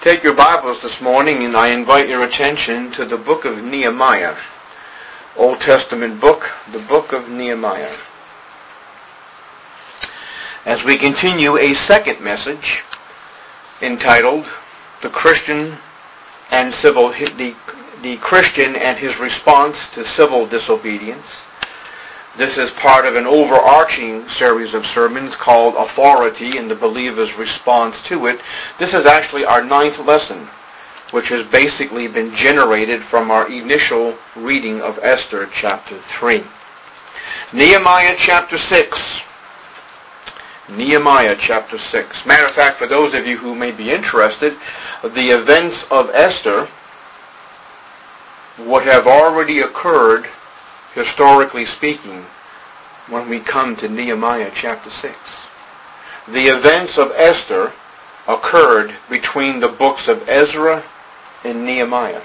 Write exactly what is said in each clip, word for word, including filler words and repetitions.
Take your Bibles this morning and I invite your attention to the book of Nehemiah. Old Testament book, the book of Nehemiah. As we continue a second message entitled The Christian and Civil the, the Christian and His Response to Civil Disobedience. This is part of an overarching series of sermons called Authority and the Believer's Response to It. This is actually our ninth lesson, which has basically been generated from our initial reading of Esther chapter three. Nehemiah chapter six. Nehemiah chapter six. Matter of fact, for those of you who may be interested, the events of Esther would have already occurred, historically speaking, when we come to Nehemiah chapter six. The events of Esther occurred between the books of Ezra and Nehemiah.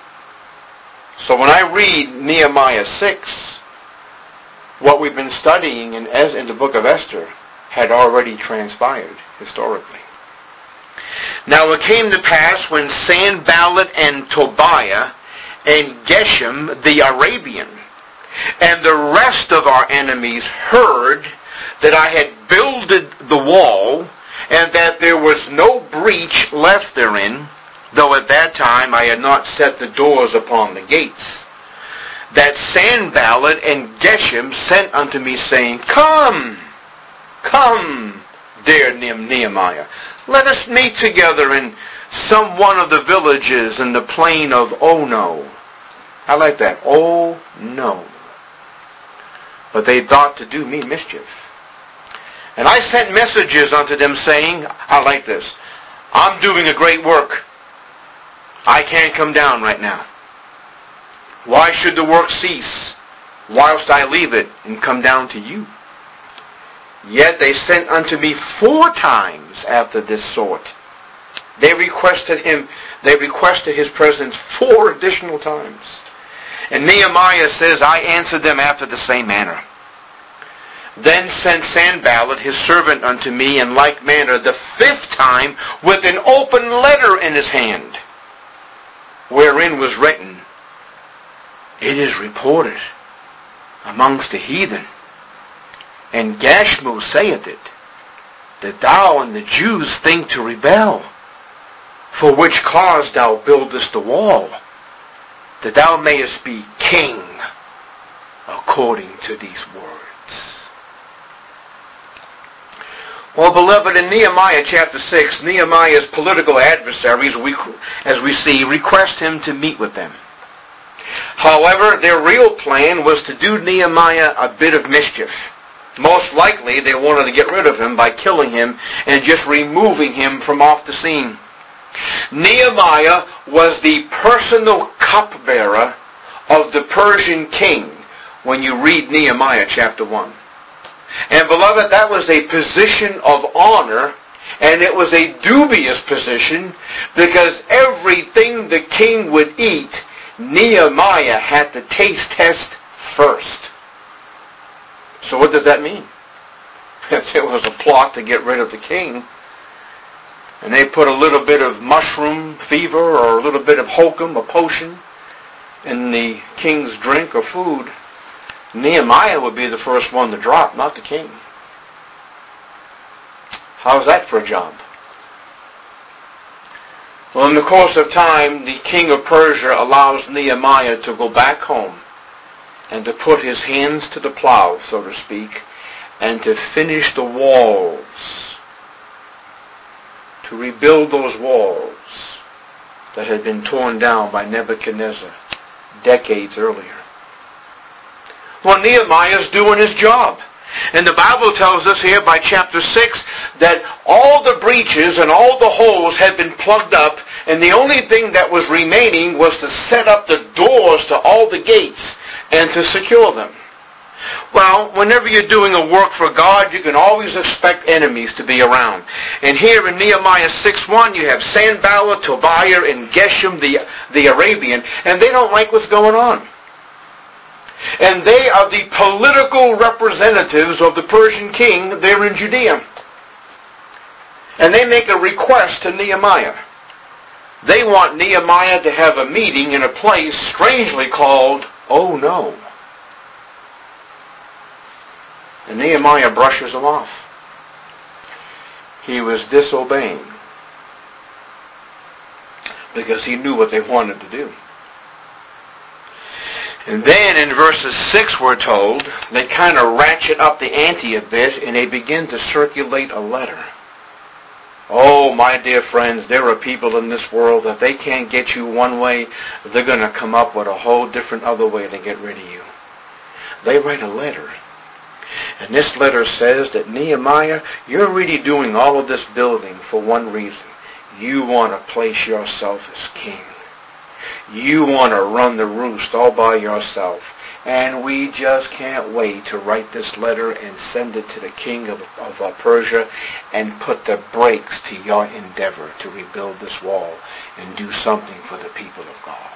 So when I read Nehemiah six, what we've been studying in, in the book of Esther had already transpired historically. Now it came to pass when Sanballat and Tobiah and Geshem the Arabian and the rest of our enemies heard that I had builded the wall, and that there was no breach left therein, though at that time I had not set the doors upon the gates, that Sanballat and Geshem sent unto me, saying, Come, come, dear Nehemiah, let us meet together in some one of the villages in the plain of Ono. I like that. Oh, no. But they thought to do me mischief. And I sent messages unto them saying, I like this, I'm doing a great work. I can't come down right now. Why should the work cease whilst I leave it and come down to you? Yet they sent unto me four times after this sort. They requested him, they requested his presence four additional times. And Nehemiah says, I answered them after the same manner. Then sent Sanballat his servant unto me in like manner the fifth time with an open letter in his hand, wherein was written, It is reported amongst the heathen, and Gashmu saith it, that thou and the Jews think to rebel, for which cause thou buildest the wall, that thou mayest be king according to these words. Well, beloved, in Nehemiah chapter six, Nehemiah's political adversaries, we, as we see, request him to meet with them. However, their real plan was to do Nehemiah a bit of mischief. Most likely, they wanted to get rid of him by killing him and just removing him from off the scene. Nehemiah was the personal cupbearer of the Persian king when you read Nehemiah chapter one. And beloved, that was a position of honor, and it was a dubious position because everything the king would eat, Nehemiah had to taste test first. So what does that mean? If it was a plot to get rid of the king, and they put a little bit of mushroom fever or a little bit of hokum, a potion, in the king's drink or food, Nehemiah would be the first one to drop, not the king. How's that for a job? Well, in the course of time, the king of Persia allows Nehemiah to go back home and to put his hands to the plow, so to speak, and to finish the walls, to rebuild those walls that had been torn down by Nebuchadnezzar decades earlier. Well, Nehemiah's doing his job. And the Bible tells us here by chapter six that all the breaches and all the holes had been plugged up, and the only thing that was remaining was to set up the doors to all the gates and to secure them. Well, whenever you're doing a work for God, you can always expect enemies to be around. And here in Nehemiah six one, you have Sanballat, Tobiah, and Geshem the, the Arabian, and they don't like what's going on. And they are the political representatives of the Persian king there in Judea. And they make a request to Nehemiah. They want Nehemiah to have a meeting in a place strangely called Oh No. And Nehemiah brushes them off. He was disobeying because he knew what they wanted to do. And then in verses six we're told, they kind of ratchet up the ante a bit and they begin to circulate a letter. Oh, my dear friends, there are people in this world that they can't get you one way, they're going to come up with a whole different other way to get rid of you. They write a letter. And this letter says that Nehemiah, you're really doing all of this building for one reason. You want to place yourself as king. You want to run the roost all by yourself. And we just can't wait to write this letter and send it to the king of, of uh, Persia and put the brakes to your endeavor to rebuild this wall and do something for the people of God.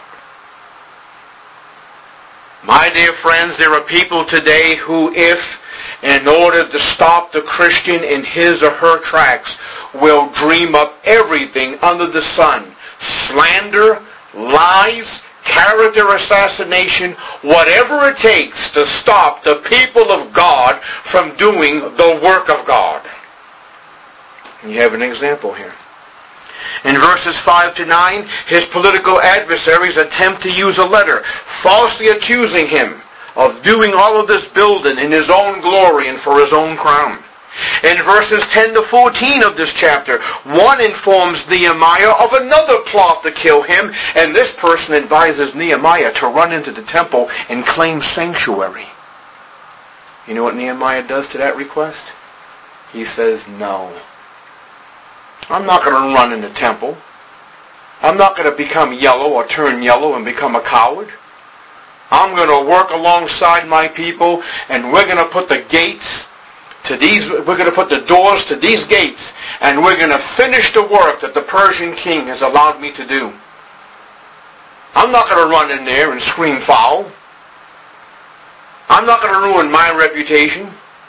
My dear friends, there are people today who, if in order to stop the Christian in his or her tracks, will dream up everything under the sun. Slander, lies, character assassination, whatever it takes to stop the people of God from doing the work of God. And you have an example here. In verses five to nine, his political adversaries attempt to use a letter, falsely accusing him of doing all of this building in his own glory and for his own crown. In verses ten to fourteen of this chapter, one informs Nehemiah of another plot to kill him, and this person advises Nehemiah to run into the temple and claim sanctuary. You know what Nehemiah does to that request? He says, no. I'm not going to run in the temple. I'm not going to become yellow or turn yellow and become a coward. I'm going to work alongside my people, and we're going to put the gates to these, we're going to put the doors to these gates, and we're going to finish the work that the Persian king has allowed me to do. I'm not going to run in there and scream foul. I'm not going to ruin my reputation.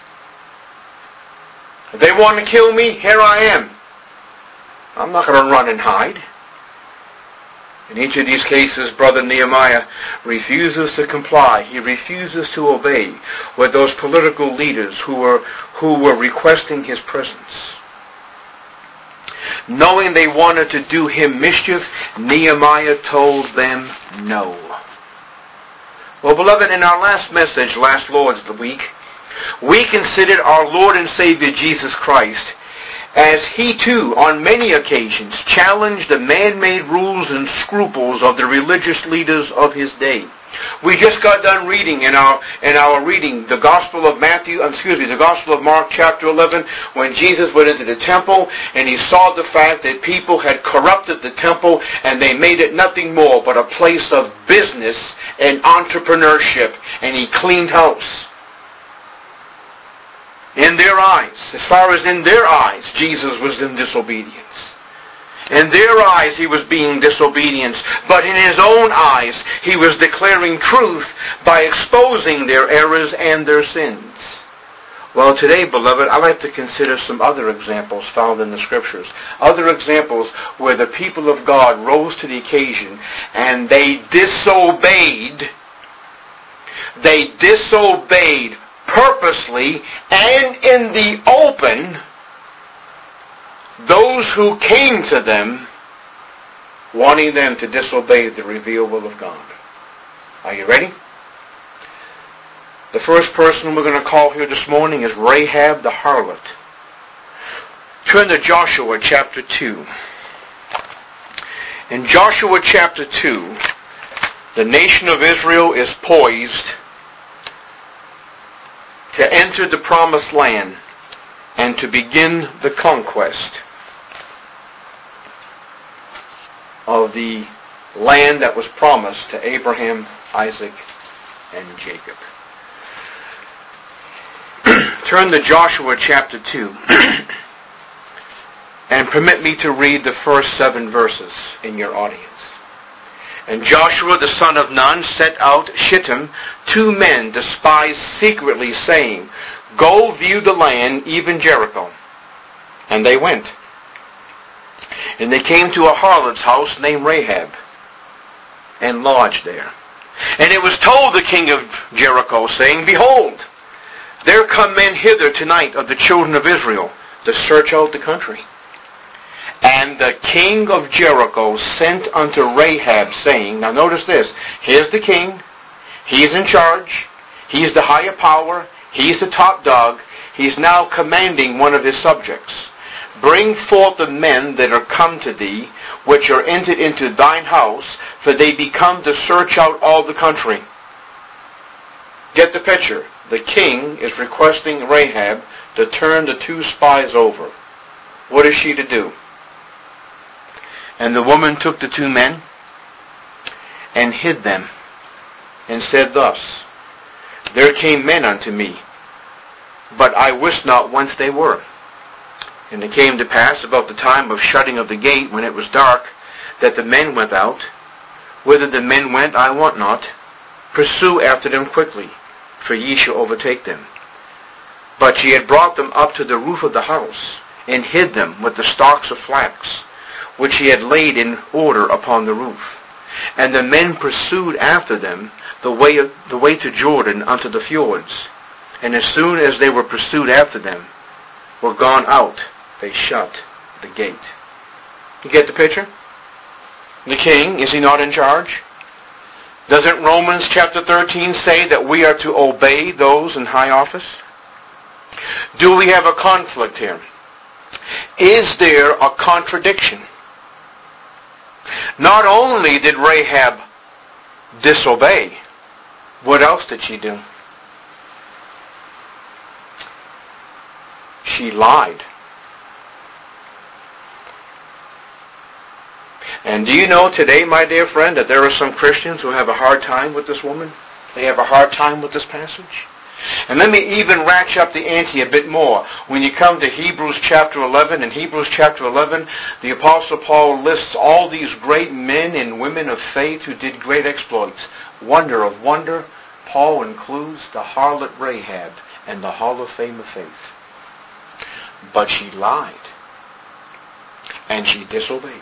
If they want to kill me, here I am. I'm not going to run and hide. In each of these cases, Brother Nehemiah refuses to comply. He refuses to obey with those political leaders who were, who were requesting his presence. Knowing they wanted to do him mischief, Nehemiah told them no. Well, beloved, in our last message, last Lord's week, we considered our Lord and Savior Jesus Christ as he too, on many occasions, challenged the man-made rules and scruples of the religious leaders of his day. We just got done reading in our in our reading the Gospel of Matthew, excuse me, the Gospel of Mark chapter eleven, when Jesus went into the temple and he saw the fact that people had corrupted the temple and they made it nothing more but a place of business and entrepreneurship, and he cleaned house. In their eyes, as far as in their eyes, Jesus was in disobedience. In their eyes, he was being disobedient. But in his own eyes, he was declaring truth by exposing their errors and their sins. Well, today, beloved, I'd like to consider some other examples found in the Scriptures. Other examples where the people of God rose to the occasion and they disobeyed. They disobeyed purposely and in the open those who came to them wanting them to disobey the revealed will of God. Are you ready? The first person we're going to call here this morning is Rahab the harlot. Turn to Joshua chapter two. In Joshua chapter two, the nation of Israel is poised to enter the promised land and to begin the conquest of the land that was promised to Abraham, Isaac, and Jacob. Turn to Joshua chapter two and permit me to read the first seven verses in your audience. And Joshua the son of Nun set out Shittim, two men despised secretly, saying, Go view the land, even Jericho. And they went. And they came to a harlot's house named Rahab, and lodged there. And it was told the king of Jericho, saying, Behold, there come men hither tonight of the children of Israel, to search out the country. And the king of Jericho sent unto Rahab, saying, now notice this, here's the king, he's in charge, he's the higher power, he's the top dog, he's now commanding one of his subjects. Bring forth the men that are come to thee, which are entered into thine house, for they be come to search out all the country. Get the picture. The king is requesting Rahab to turn the two spies over. What is she to do? And the woman took the two men and hid them, and said thus, There came men unto me, but I wist not whence they were. And it came to pass about the time of shutting of the gate, when it was dark, that the men went out. Whither the men went, I wot not. Pursue after them quickly, for ye shall overtake them. But she had brought them up to the roof of the house, and hid them with the stalks of flax, which she had laid in order upon the roof. And the men pursued after them the way, of, the way to Jordan unto the fjords. And as soon as they were pursued after them, were gone out, they shut the gate. You get the picture? The king, is he not in charge? Doesn't Romans chapter thirteen say that we are to obey those in high office? Do we have a conflict here? Is there a contradiction? Not only did Rahab disobey, what else did she do? She lied. And do you know today, my dear friend, that there are some Christians who have a hard time with this woman? They have a hard time with this passage. And let me even ratchet up the ante a bit more. When you come to Hebrews chapter eleven, in Hebrews chapter eleven, the Apostle Paul lists all these great men and women of faith who did great exploits. Wonder of wonder, Paul includes the harlot Rahab and the Hall of Fame of Faith. But she lied, and she disobeyed.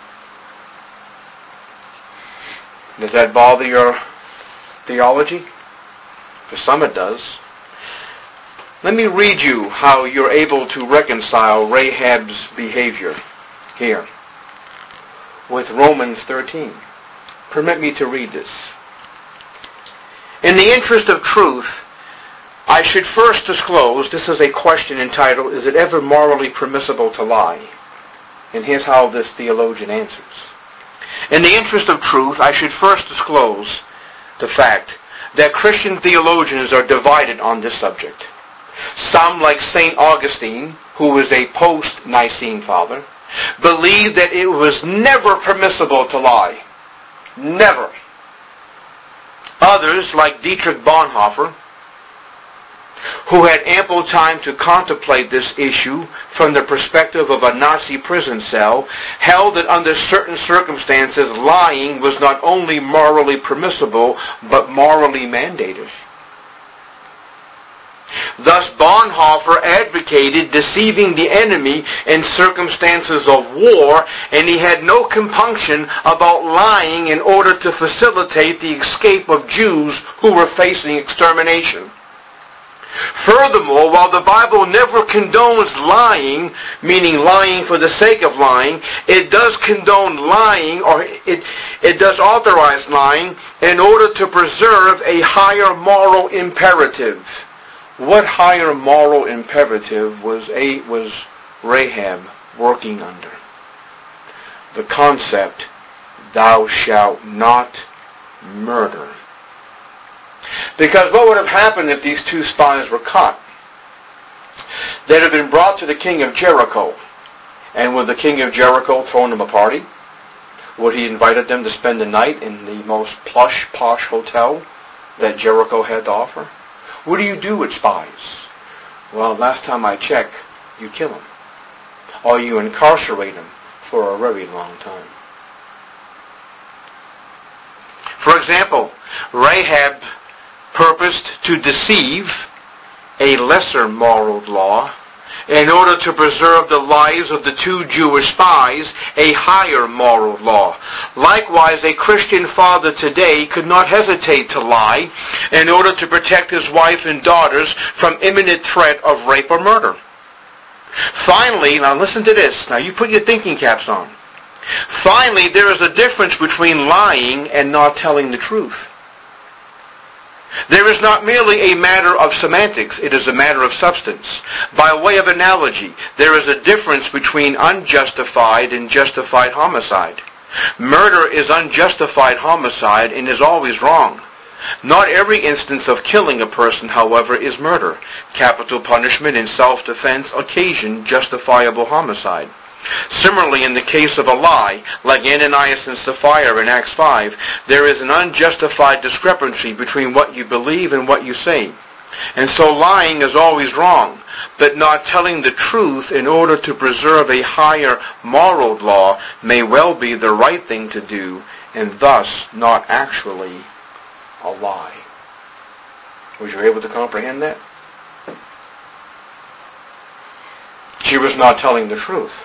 Does that bother your theology? For some it does. Let me read you how you're able to reconcile Rahab's behavior here with Romans thirteen. Permit me to read this. In the interest of truth, I should first disclose, this is a question entitled, Is it ever morally permissible to lie? And here's how this theologian answers. In the interest of truth, I should first disclose the fact that Christian theologians are divided on this subject. Some, like Saint Augustine, who was a post-Nicene father, believe that it was never permissible to lie. Never. Others, like Dietrich Bonhoeffer, who had ample time to contemplate this issue from the perspective of a Nazi prison cell, held that under certain circumstances lying was not only morally permissible, but morally mandated. Thus Bonhoeffer advocated deceiving the enemy in circumstances of war, and he had no compunction about lying in order to facilitate the escape of Jews who were facing extermination. Furthermore, while the Bible never condones lying, meaning lying for the sake of lying, it does condone lying, or it, it does authorize lying in order to preserve a higher moral imperative. What higher moral imperative was, a, was Rahab working under? The concept, thou shalt not murder. Because what would have happened if these two spies were caught? They'd have been brought to the king of Jericho. And would the king of Jericho thrown them a party? Would he invited them to spend the night in the most plush, posh hotel that Jericho had to offer? What do you do with spies? Well, last time I checked, you kill them. Or you incarcerate them for a very long time. For example, Rahab purposed to deceive a lesser moral law in order to preserve the lives of the two Jewish spies, a higher moral law. Likewise, a Christian father today could not hesitate to lie in order to protect his wife and daughters from imminent threat of rape or murder. Finally, now listen to this. Now you put your thinking caps on. Finally, there is a difference between lying and not telling the truth. There is not merely a matter of semantics, it is a matter of substance. By way of analogy, there is a difference between unjustified and justified homicide. Murder is unjustified homicide and is always wrong. Not every instance of killing a person, however, is murder. Capital punishment in self-defense occasion justifiable homicide. Similarly, in the case of a lie, like Ananias and Sapphira in Acts five, there is an unjustified discrepancy between what you believe and what you say. And so lying is always wrong, but not telling the truth in order to preserve a higher moral law may well be the right thing to do, and thus not actually a lie. Was you able to comprehend that? She was not telling the truth,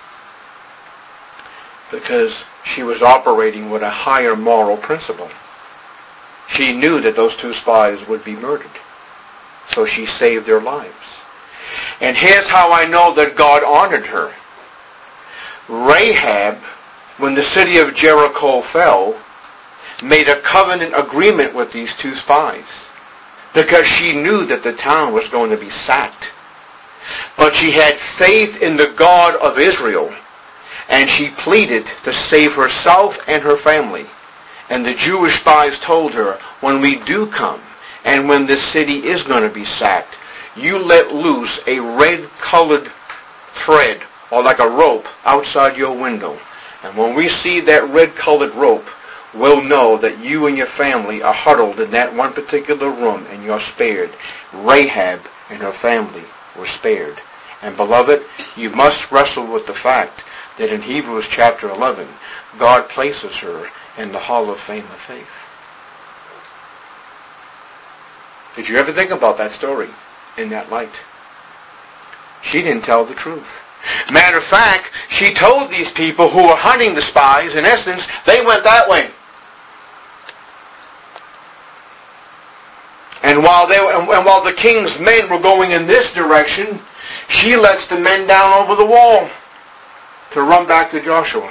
because she was operating with a higher moral principle. She knew that those two spies would be murdered, so she saved their lives. And here's how I know that God honored her. Rahab, when the city of Jericho fell, made a covenant agreement with these two spies, because she knew that the town was going to be sacked. But she had faith in the God of Israel, and she pleaded to save herself and her family. And the Jewish spies told her, when we do come, and when this city is going to be sacked, you let loose a red-colored thread, or like a rope, outside your window. And when we see that red-colored rope, we'll know that you and your family are huddled in that one particular room, and you're spared. Rahab and her family were spared. And beloved, you must wrestle with the fact that in Hebrews chapter eleven, God places her in the Hall of Fame of faith. Did you ever think about that story in that light? She didn't tell the truth. Matter of fact, she told these people who were hunting the spies, in essence, they went that way. And while they and while the king's men were going in this direction, she lets the men down over the wall to run back to Joshua.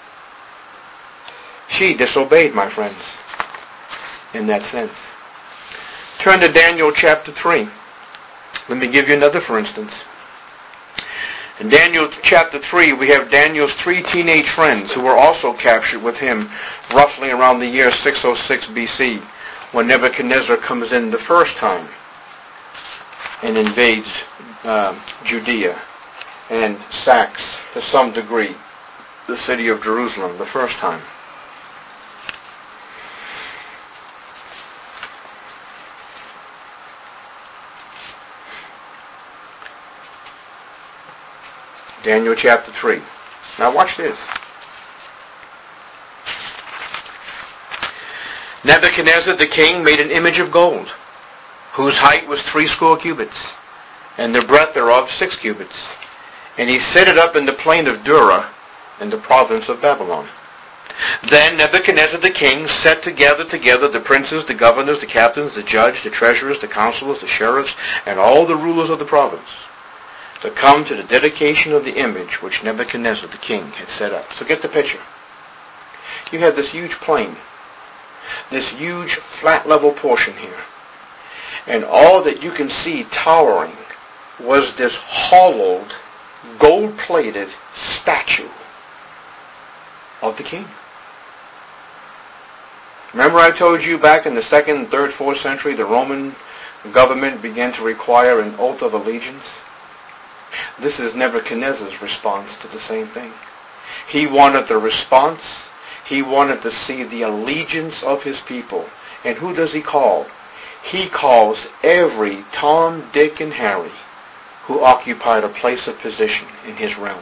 She disobeyed, my friends, in that sense. Turn to Daniel chapter three. Let me give you another for instance. In Daniel chapter three, we have Daniel's three teenage friends who were also captured with him roughly around the year six oh six B C, when Nebuchadnezzar comes in the first time and invades uh, Judea and sacks, to some degree, the city of Jerusalem the first time. Daniel chapter three. Now watch this. Nebuchadnezzar the king made an image of gold, whose height was threescore cubits, and the breadth thereof six cubits. And he set it up in the plain of Dura, in the province of Babylon. Then Nebuchadnezzar the king set together together the princes, the governors, the captains, the judges, the treasurers, the counselors, the sheriffs, and all the rulers of the province, to come to the dedication of the image which Nebuchadnezzar the king had set up. So get the picture. You have this huge plain, this huge flat level portion here, and all that you can see towering was this hollowed, gold-plated statue of the king. Remember I told you back in the second, third, fourth century the Roman government began to require an oath of allegiance? This is Nebuchadnezzar's response to the same thing. He wanted the response. He wanted to see the allegiance of his people. And who does he call? He calls every Tom, Dick, and Harry who occupied a place of position in his realm.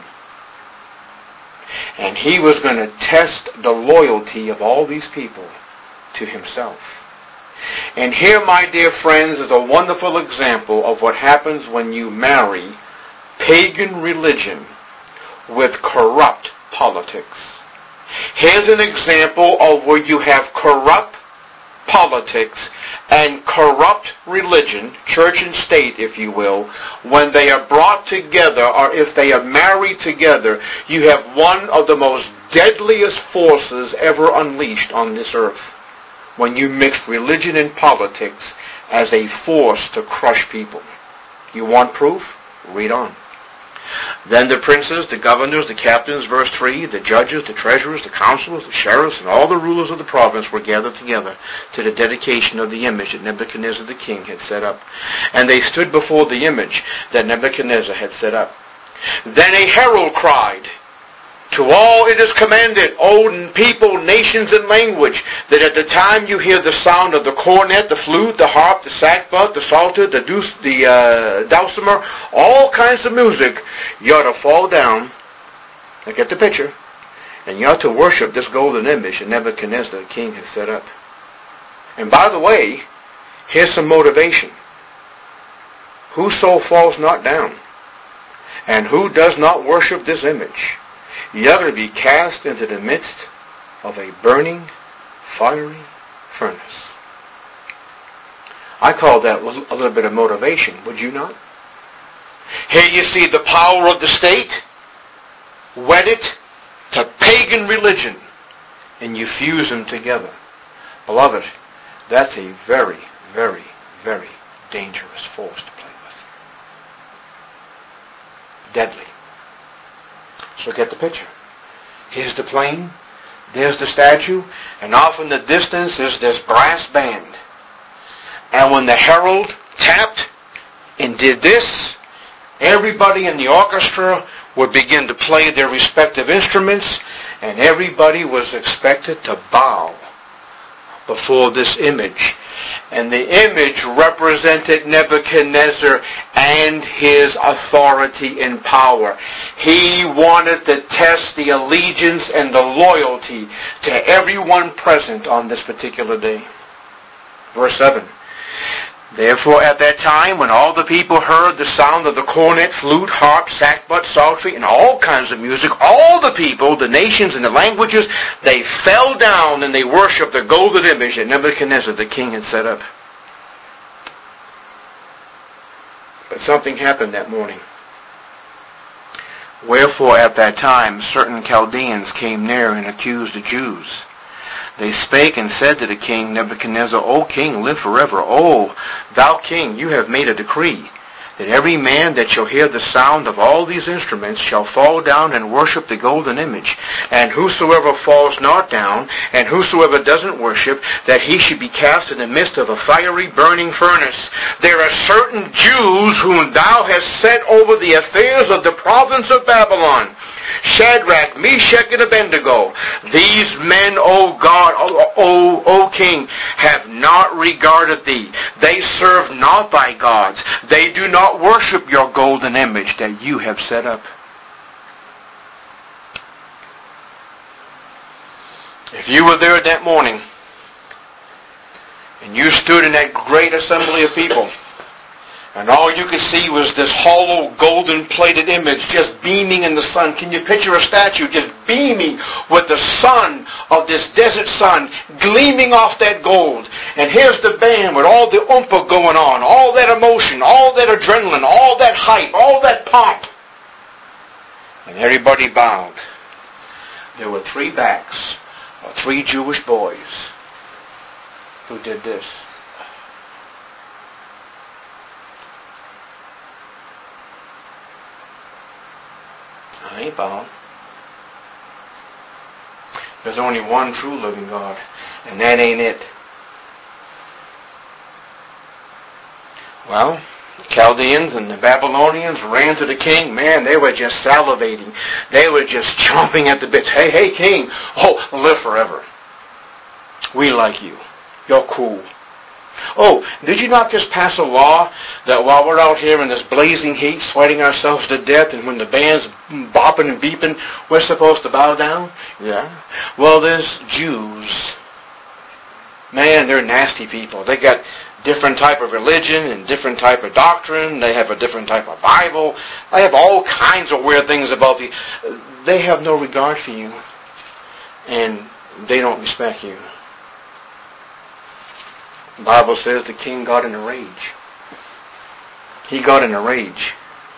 And he was going to test the loyalty of all these people to himself. And here, my dear friends, is a wonderful example of what happens when you marry pagan religion with corrupt politics. Here's an example of where you have corrupt politics and corrupt religion, church and state, if you will. When they are brought together, or if they are married together, you have one of the most deadliest forces ever unleashed on this earth. When you mix religion and politics as a force to crush people. You want proof? Read on. Then the princes, the governors, the captains, verse three, the judges, the treasurers, the counselors, the sheriffs, and all the rulers of the province were gathered together to the dedication of the image that Nebuchadnezzar the king had set up. And they stood before the image that Nebuchadnezzar had set up. Then a herald cried, to all it is commanded, O people, nations, and language, that at the time you hear the sound of the cornet, the flute, the harp, the sackbut, the psalter, the, deuce, the uh, dulcimer, all kinds of music, you ought to fall down, now get the picture, and you ought to worship this golden image that Nebuchadnezzar the king has set up. And by the way, here's some motivation. Whoso falls not down, and who does not worship this image, you are going to be cast into the midst of a burning, fiery furnace. I call that a little bit of motivation, would you not? Here you see the power of the state wedded to pagan religion, and you fuse them together. Beloved, that's a very, very, very dangerous force to play with. Deadly. So get the picture. Here's the plane, there's the statue, and off in the distance is this brass band. And when the herald tapped and did this, everybody in the orchestra would begin to play their respective instruments, and everybody was expected to bow before this image. And the image represented Nebuchadnezzar and his authority and power. He wanted to test the allegiance and the loyalty to everyone present on this particular day. Verse seven. Therefore at that time, when all the people heard the sound of the cornet, flute, harp, sackbut, psaltery, and all kinds of music, all the people, the nations and the languages, they fell down and they worshipped the golden image that Nebuchadnezzar the king had set up. But something happened that morning. Wherefore at that time certain Chaldeans came near and accused the Jews. They spake and said to the king Nebuchadnezzar, O king, live forever. O thou king, you have made a decree that every man that shall hear the sound of all these instruments shall fall down and worship the golden image. And whosoever falls not down, and whosoever doesn't worship, that he should be cast in the midst of a fiery burning furnace. There are certain Jews whom thou hast set over the affairs of the province of Babylon, Shadrach, Meshach, and Abednego. These men, O God, O, o, o King, have not regarded thee. They serve not thy gods. They do not worship your golden image that you have set up. If you were there that morning, and you stood in that great assembly of people, and all you could see was this hollow, golden-plated image just beaming in the sun. Can you picture a statue just beaming with the sun of this desert sun gleaming off that gold? And here's the band with all the oompa going on, all that emotion, all that adrenaline, all that hype, all that pomp. And everybody bowed. There were three backs of three Jewish boys who did this. I ain't bowing. There's only one true living God, and that ain't it. Well, the Chaldeans and the Babylonians ran to the king. Man, they were just salivating. They were just chomping at the bits. Hey, hey, king, oh, live forever. We like you. You're cool. Oh, did you not just pass a law that while we're out here in this blazing heat, sweating ourselves to death, and when the band's bopping and beeping, we're supposed to bow down? Yeah. Well, there's Jews. Man, they're nasty people. They got different type of religion and different type of doctrine. They have a different type of Bible. They have all kinds of weird things about you. They have no regard for you, and they don't respect you. The Bible says the king got in a rage. He got in a rage.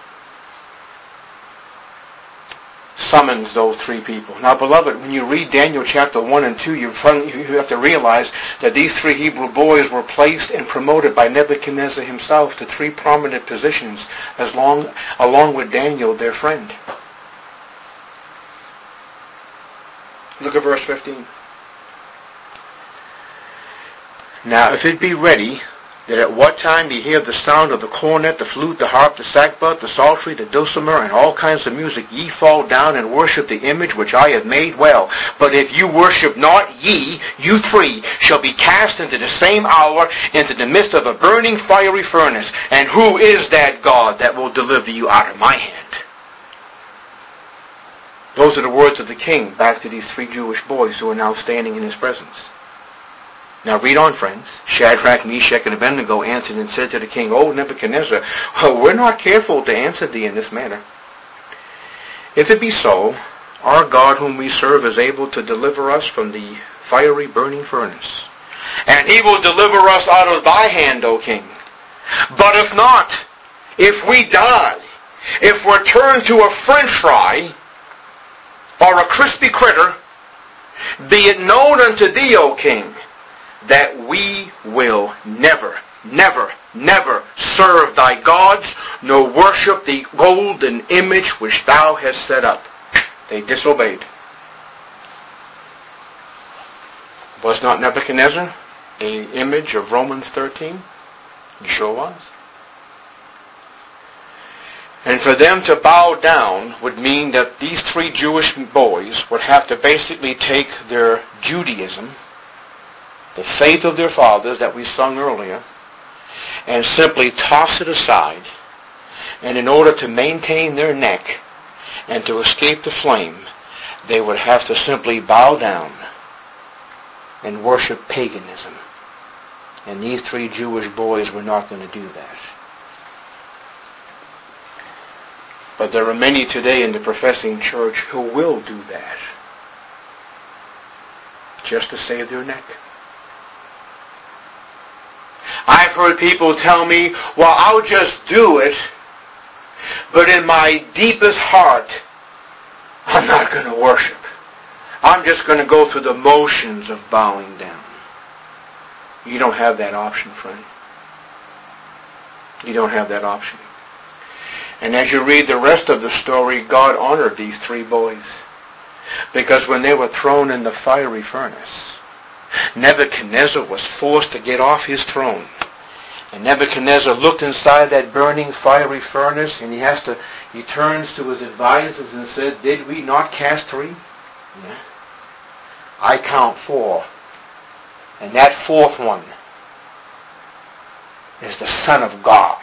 Summons those three people. Now, beloved, when you read Daniel chapter one and two, you have to realize that these three Hebrew boys were placed and promoted by Nebuchadnezzar himself to three prominent positions, as long, along with Daniel, their friend. Look at verse fifteen. Now, if it be ready, that at what time ye hear the sound of the cornet, the flute, the harp, the sackbut, the psaltery, the dulcimer, and all kinds of music, ye fall down and worship the image which I have made well. But if you worship not, ye, you three, shall be cast into the same hour into the midst of a burning fiery furnace. And who is that God that will deliver you out of my hand? Those are the words of the king back to these three Jewish boys who are now standing in his presence. Now read on, friends. Shadrach, Meshach, and Abednego answered and said to the king, O Nebuchadnezzar, well, we're not careful to answer thee in this manner. If it be so, our God whom we serve is able to deliver us from the fiery burning furnace. And he will deliver us out of thy hand, O king. But if not, if we die, if we're turned to a french fry or a crispy critter, be it known unto thee, O king, that we will never, never, never serve thy gods, nor worship the golden image which thou hast set up. They disobeyed. Was not Nebuchadnezzar an image of Romans thirteen? He sure was. And for them to bow down would mean that these three Jewish boys would have to basically take their Judaism, the faith of their fathers that we sung earlier, and simply toss it aside. And in order to maintain their neck and to escape the flame, they would have to simply bow down and worship paganism. And these three Jewish boys were not going to do that. But there are many today in the professing church who will do that just to save their neck. I've heard people tell me, well, I'll just do it, but in my deepest heart, I'm not going to worship. I'm just going to go through the motions of bowing down. You don't have that option, friend. You don't have that option. And as you read the rest of the story, God honored these three boys. Because when they were thrown in the fiery furnace, Nebuchadnezzar was forced to get off his throne. And Nebuchadnezzar looked inside that burning fiery furnace, and he has to, he turns to his advisors and said, did we not cast three? Yeah. I count four. And that fourth one is the Son of God.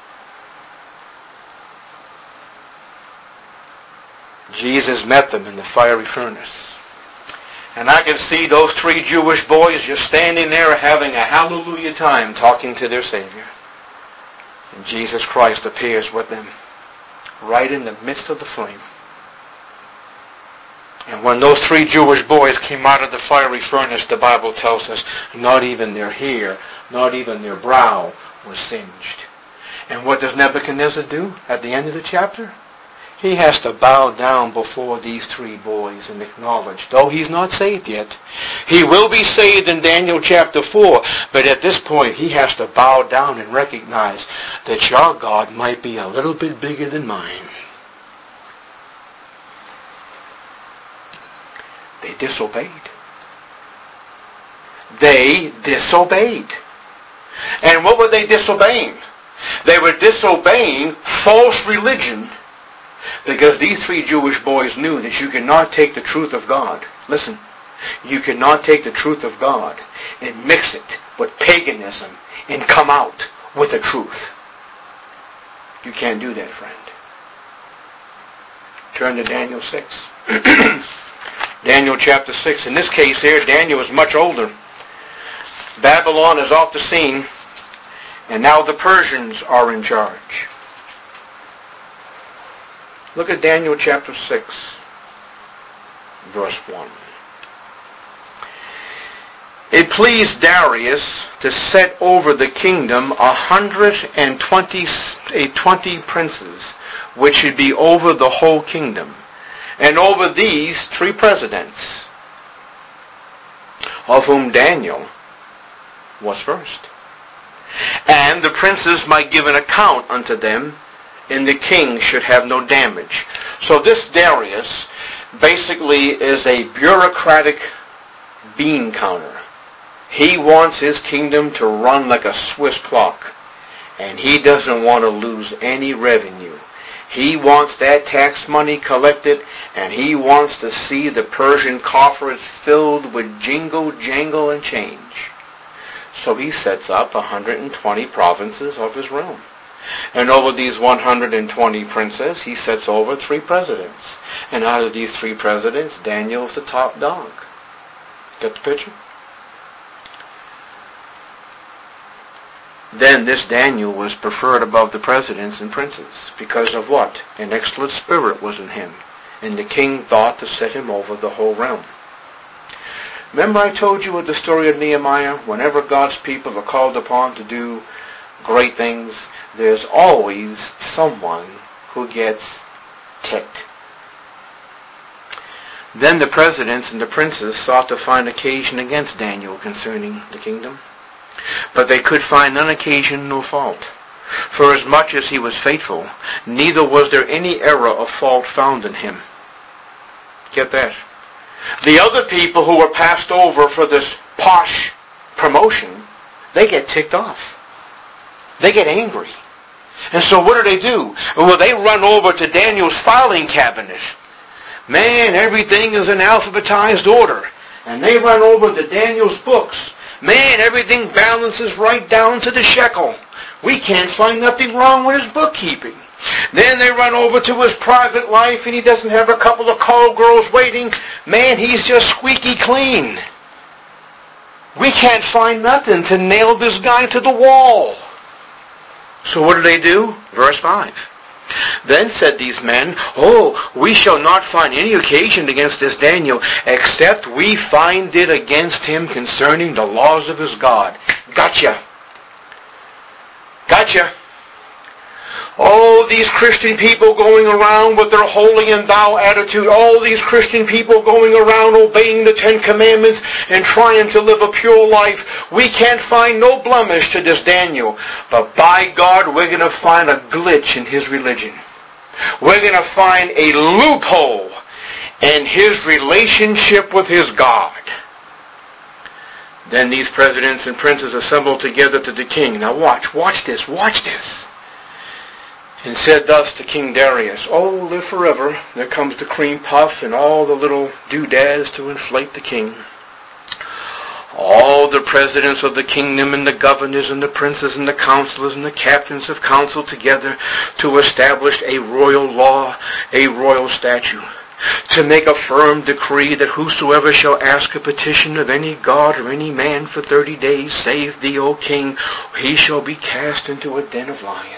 Jesus met them in the fiery furnace. And I can see those three Jewish boys just standing there having a hallelujah time talking to their Savior. And Jesus Christ appears with them right in the midst of the flame. And when those three Jewish boys came out of the fiery furnace, the Bible tells us not even their hair, not even their brow was singed. And what does Nebuchadnezzar do at the end of the chapter? He has to bow down before these three boys and acknowledge, though he's not saved yet. He will be saved in Daniel chapter four, but at this point he has to bow down and recognize that your God might be a little bit bigger than mine. They disobeyed. They disobeyed. And what were they disobeying? They were disobeying false religion. Because these three Jewish boys knew that you cannot take the truth of God. Listen, you cannot take the truth of God and mix it with paganism and come out with the truth. You can't do that, friend. Turn to Daniel six. Daniel chapter six. In this case here, Daniel is much older. Babylon is off the scene. And now the Persians are in charge. Look at Daniel chapter six, verse one. It pleased Darius to set over the kingdom a hundred and twenty, a twenty princes, which should be over the whole kingdom, and over these three presidents, of whom Daniel was first. And the princes might give an account unto them, and the king should have no damage. So this Darius basically is a bureaucratic bean counter. He wants his kingdom to run like a Swiss clock, and he doesn't want to lose any revenue. He wants that tax money collected, and he wants to see the Persian coffers filled with jingle, jangle, and change. So he sets up one hundred twenty provinces of his realm. And over these one hundred twenty princes, he sets over three presidents. And out of these three presidents, Daniel's the top dog. Get the picture? Then this Daniel was preferred above the presidents and princes. Because of what? An excellent spirit was in him. And the king thought to set him over the whole realm. Remember I told you with the story of Nehemiah? Whenever God's people are called upon to do great things, there's always someone who gets ticked. Then the presidents and the princes sought to find occasion against Daniel concerning the kingdom. But they could find none occasion nor fault. For as much as he was faithful, neither was there any error of fault found in him. Get that? The other people who were passed over for this posh promotion, they get ticked off. They get angry. And so what do they do? Well, they run over to Daniel's filing cabinet. Man, everything is in alphabetized order. And they run over to Daniel's books. Man, everything balances right down to the shekel. We can't find nothing wrong with his bookkeeping. Then they run over to his private life and he doesn't have a couple of call girls waiting. Man, he's just squeaky clean. We can't find nothing to nail this guy to the wall. So what do they do? Verse five. Then said these men, Oh, we shall not find any occasion against this Daniel, except we find it against him concerning the laws of his God. Gotcha. Gotcha. All these Christian people going around with their holy and thou attitude. All these Christian people going around obeying the Ten Commandments and trying to live a pure life. We can't find no blemish to this Daniel. But by God, we're going to find a glitch in his religion. We're going to find a loophole in his relationship with his God. Then these presidents and princes assembled together to the king. Now watch, watch this, watch this. And said thus to King Darius, Oh, live forever. There comes the cream puff and all the little doodads to inflate the king. All the presidents of the kingdom and the governors and the princes and the counselors and the captains have counseled together to establish a royal law, a royal statute, to make a firm decree that whosoever shall ask a petition of any god or any man for thirty days, save thee, O king, he shall be cast into a den of lions.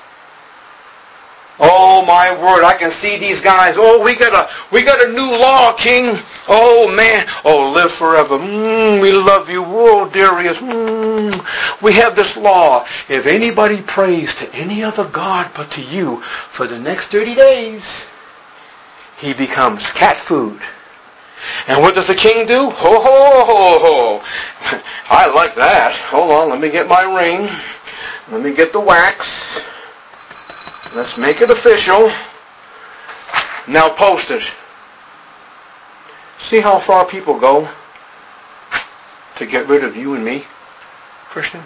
Oh my word, I can see these guys. Oh, we got a we got a new law, king. Oh man, oh live forever. Mm, we love you. Oh, Darius. Mm, we have this law. If anybody prays to any other god but to you for the next thirty days, he becomes cat food. And what does the king do? Ho, ho, ho, ho. I like that. Hold on, let me get my ring. Let me get the wax. Let's make it official. Now post it. See how far people go to get rid of you and me, Christian?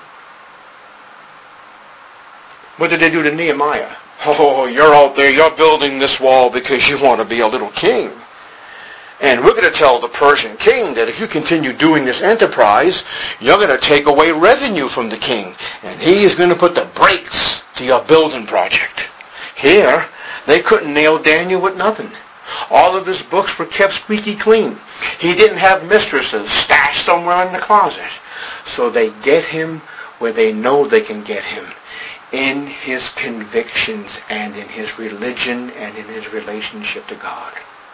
What did they do to Nehemiah? Oh, you're out there, you're building this wall because you want to be a little king. And we're going to tell the Persian king that if you continue doing this enterprise, you're going to take away revenue from the king. And he is going to put the brakes to your building project. Here, they couldn't nail Daniel with nothing. All of his books were kept squeaky clean. He didn't have mistresses stashed somewhere in the closet. So they get him where they know they can get him, in his convictions and in his religion and in his relationship to God.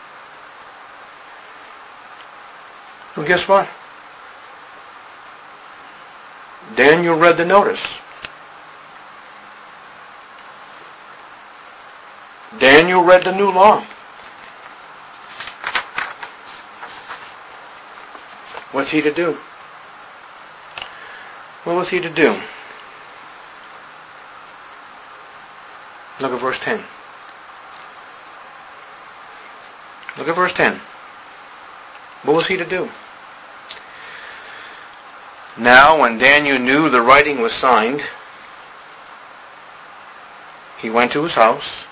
Well, guess what? Daniel read the notice. Daniel read the new law. What's he to do? What was he to do? Look at verse ten. Look at verse ten. What was he to do? Now, when Daniel knew the writing was signed, he went to his house,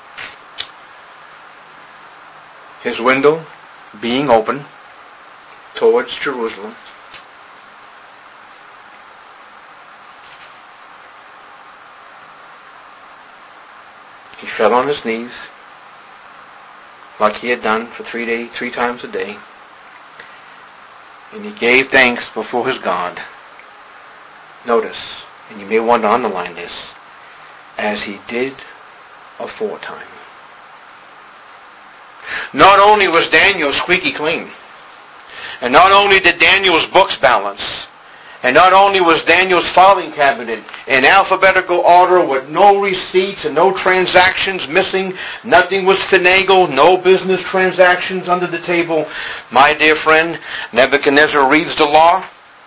his window being open towards Jerusalem. He fell on his knees, like he had done for three days, three times a day, and he gave thanks before his God. Notice, and you may want to underline this, as he did aforetime. Not only was Daniel squeaky clean, and not only did Daniel's books balance, and not only was Daniel's filing cabinet in alphabetical order with no receipts and no transactions missing, nothing was finagled, no business transactions under the table. My dear friend, Nebuchadnezzar reads the law,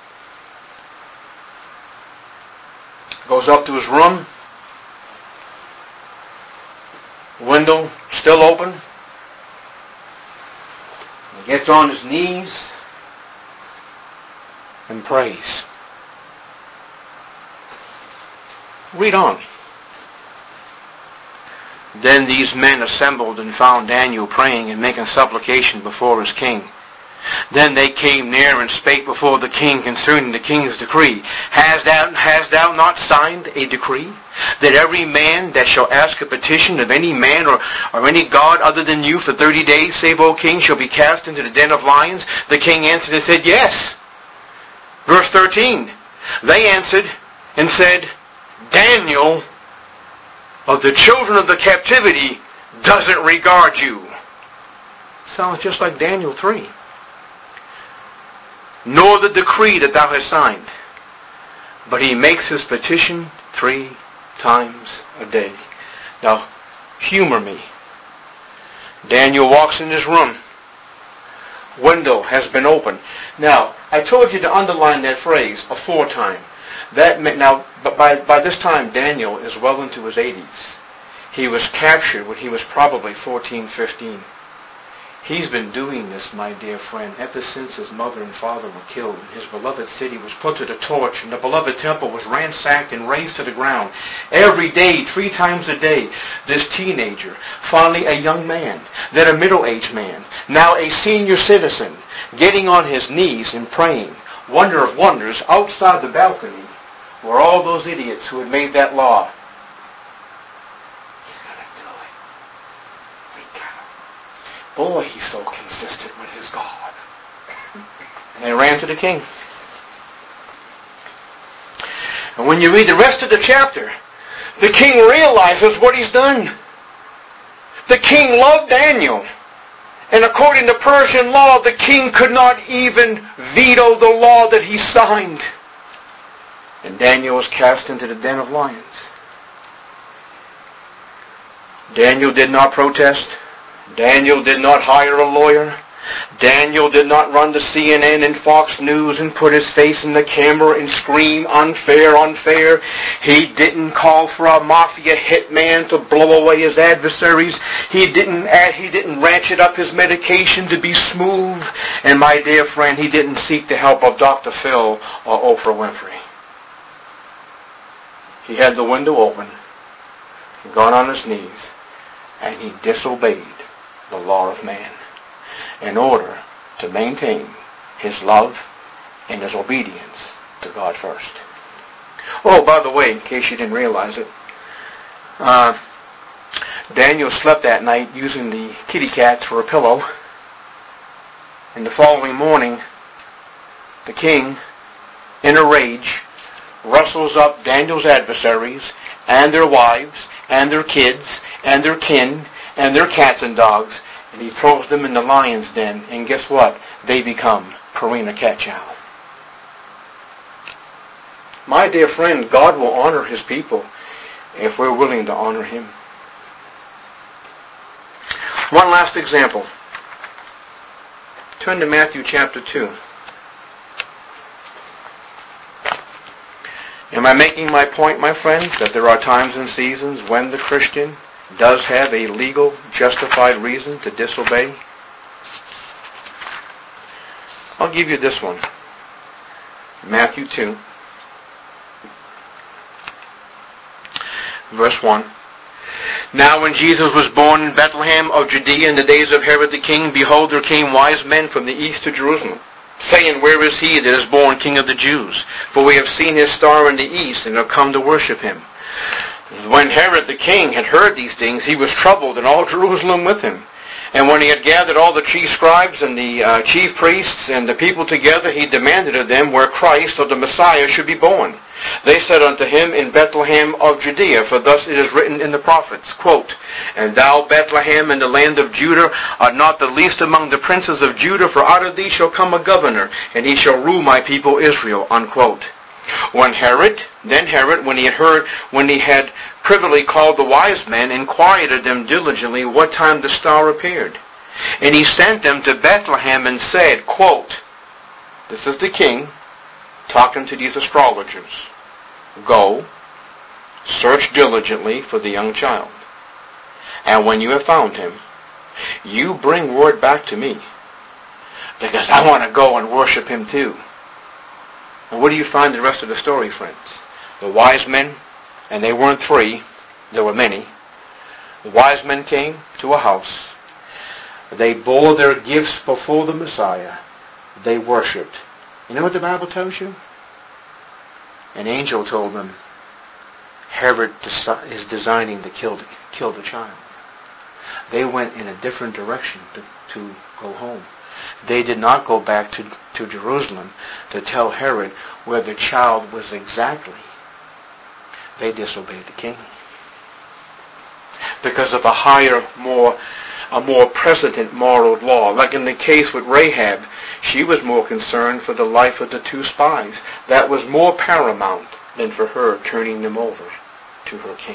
goes up to his room, window still open, he gets on his knees and prays. Read on. Then these men assembled and found Daniel praying and making supplication before his king. Then they came near and spake before the king concerning the king's decree. Hast thou, hast thou not signed a decree, that every man that shall ask a petition of any man or, or any god other than you for thirty days, save, O king, shall be cast into the den of lions? The king answered and said, Yes. Verse thirteen, they answered and said, Daniel of the children of the captivity doesn't regard you. Sounds just like Daniel three. Nor the decree that thou hast signed. But he makes his petition three times a day. Now, humor me. Daniel walks in his room. Window has been opened. Now, I told you to underline that phrase, aforetime. That meant, now, but by, by this time, Daniel is well into his eighties. He was captured when he was probably fourteen, fifteen. He's been doing this, my dear friend, ever since his mother and father were killed, and his beloved city was put to the torch, and the beloved temple was ransacked and razed to the ground. Every day, three times a day, this teenager, finally a young man, then a middle-aged man, now a senior citizen, getting on his knees and praying. Wonder of wonders, outside the balcony were all those idiots who had made that law. He's going to do it. We got him. Boy, he's so consistent with his God. And they ran to the king. And when you read the rest of the chapter, the king realizes what he's done. The king loved Daniel. And according to Persian law, the king could not even veto the law that he signed. And Daniel was cast into the den of lions. Daniel did not protest. Daniel did not hire a lawyer. Daniel did not run to C N N and Fox News and put his face in the camera and scream, unfair, unfair. He didn't call for a mafia hitman to blow away his adversaries. He didn't add, he didn't ratchet up his medication to be smooth. And my dear friend, he didn't seek the help of Doctor Phil or Oprah Winfrey. He had the window open, he got on his knees, and he disobeyed the law of man in order to maintain his love and his obedience to God first. Oh, by the way, in case you didn't realize it, uh, Daniel slept that night using the kitty cats for a pillow. And the following morning, the king, in a rage, rustles up Daniel's adversaries and their wives and their kids and their kin and their cats and dogs, and he throws them in the lion's den, and guess what? They become Purina cat chow. My dear friend, God will honor his people if we're willing to honor him. One last example. Turn to Matthew chapter two. Am I making my point, my friends, that there are times and seasons when the Christian does have a legal, justified reason to disobey? I'll give you this one. Matthew two, verse one. Now when Jesus was born in Bethlehem of Judea in the days of Herod the king, behold, there came wise men from the east to Jerusalem, saying, Where is he that is born King of the Jews? For we have seen his star in the east, and have come to worship him. When Herod the king had heard these things, he was troubled, and all Jerusalem with him. And when he had gathered all the chief scribes and the uh, chief priests and the people together, he demanded of them where Christ, or the Messiah, should be born. They said unto him, In Bethlehem of Judea, for thus it is written in the prophets, quote, And thou, Bethlehem, in the land of Judah, art not the least among the princes of Judah, for out of thee shall come a governor, and he shall rule my people Israel, unquote. When Herod, then Herod, when he had heard, when he had privily called the wise men, inquired of them diligently what time the star appeared. And he sent them to Bethlehem and said, quote, this is the king talking to these astrologers, Go, search diligently for the young child, and when you have found him, you bring word back to me, because I want to go and worship him too. And what do you find the rest of the story, friends? The wise men, and they weren't three, there were many. The wise men came to a house. They bore their gifts before the Messiah. They worshipped. You know what the Bible tells you? An angel told them, Herod is designing to kill the, kill the child. They went in a different direction to, to go home. They did not go back to, to Jerusalem to tell Herod where the child was exactly. They disobeyed the king. Because of a higher, more, a more precedent moral law. Like in the case with Rahab, she was more concerned for the life of the two spies. That was more paramount than for her turning them over to her king.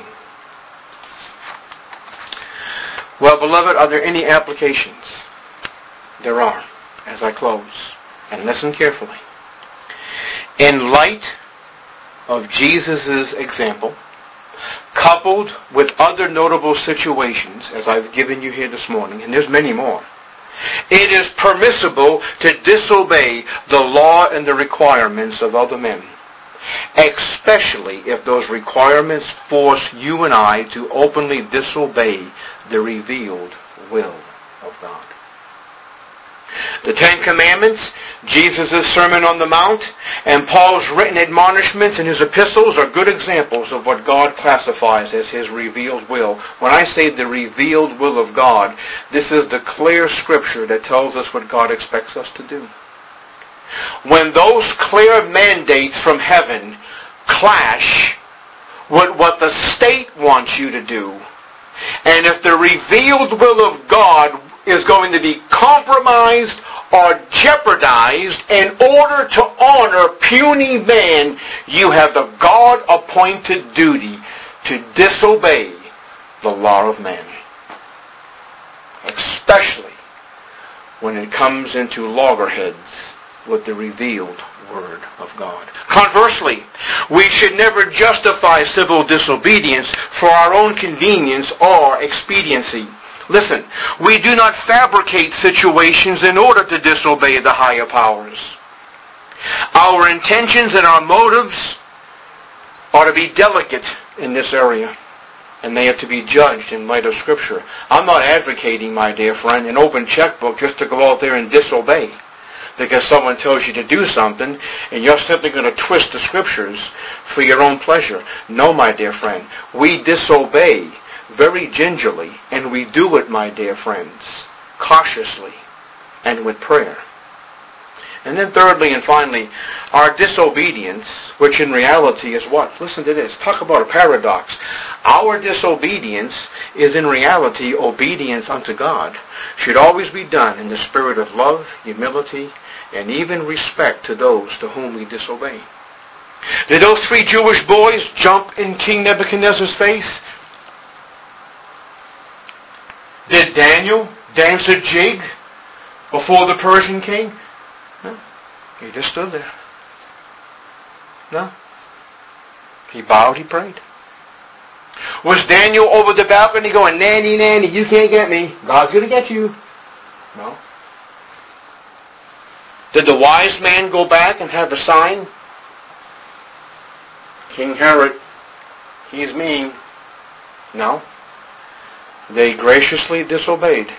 Well, beloved, are there any applications? There are, as I close. And listen carefully. In light of Jesus' example, coupled with other notable situations, as I've given you here this morning, and there's many more, it is permissible to disobey the law and the requirements of other men, especially if those requirements force you and I to openly disobey the revealed will of God. The Ten Commandments, Jesus' Sermon on the Mount, and Paul's written admonishments in his epistles are good examples of what God classifies as his revealed will. When I say the revealed will of God, this is the clear scripture that tells us what God expects us to do. When those clear mandates from heaven clash with what the state wants you to do, and if the revealed will of God is going to be compromised or jeopardized in order to honor puny man, you have the God-appointed duty to disobey the law of man. Especially when it comes into loggerheads with the revealed Word of God. Conversely, we should never justify civil disobedience for our own convenience or expediency. Listen, we do not fabricate situations in order to disobey the higher powers. Our intentions and our motives are to be delicate in this area, and they have to be judged in light of Scripture. I'm not advocating, my dear friend, an open checkbook just to go out there and disobey because someone tells you to do something and you're simply going to twist the Scriptures for your own pleasure. No, my dear friend, we disobey very gingerly, and we do it, my dear friends, cautiously and with prayer. And then thirdly and finally, our disobedience, which in reality is what? Listen to this. Talk about a paradox. Our disobedience is in reality obedience unto God. Should always be done in the spirit of love, humility, and even respect to those to whom we disobey. Did those three Jewish boys jump in King Nebuchadnezzar's face? Did Daniel dance a jig before the Persian king? No. He just stood there. No. He bowed, he prayed. Was Daniel over the balcony going, nanny, nanny, you can't get me. God's going to get you. No. Did the wise man go back and have a sign? King Herod, he's mean. No. They graciously disobeyed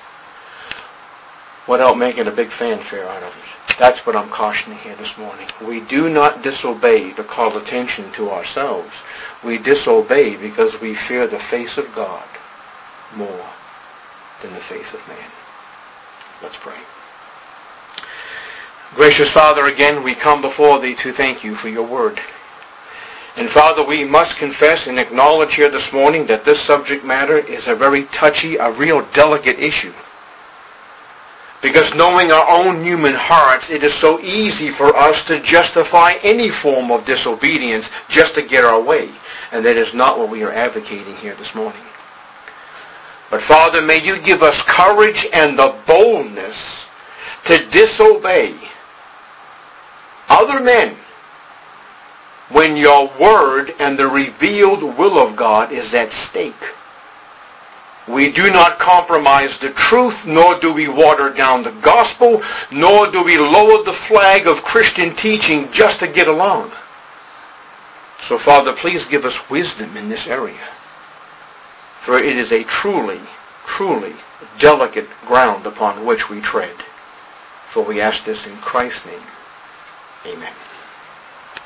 without making a big fanfare out of it. That's what I'm cautioning here this morning. We do not disobey to call attention to ourselves. We disobey because we fear the face of God more than the face of man. Let's pray. Gracious Father, again we come before Thee to thank You for Your word. And Father, we must confess and acknowledge here this morning that this subject matter is a very touchy, a real delicate issue. Because knowing our own human hearts, it is so easy for us to justify any form of disobedience just to get our way. And that is not what we are advocating here this morning. But Father, may You give us courage and the boldness to disobey other men when Your word and the revealed will of God is at stake. We do not compromise the truth, nor do we water down the gospel, nor do we lower the flag of Christian teaching just to get along. So, Father, please give us wisdom in this area. For it is a truly, truly delicate ground upon which we tread. For we ask this in Christ's name. Amen.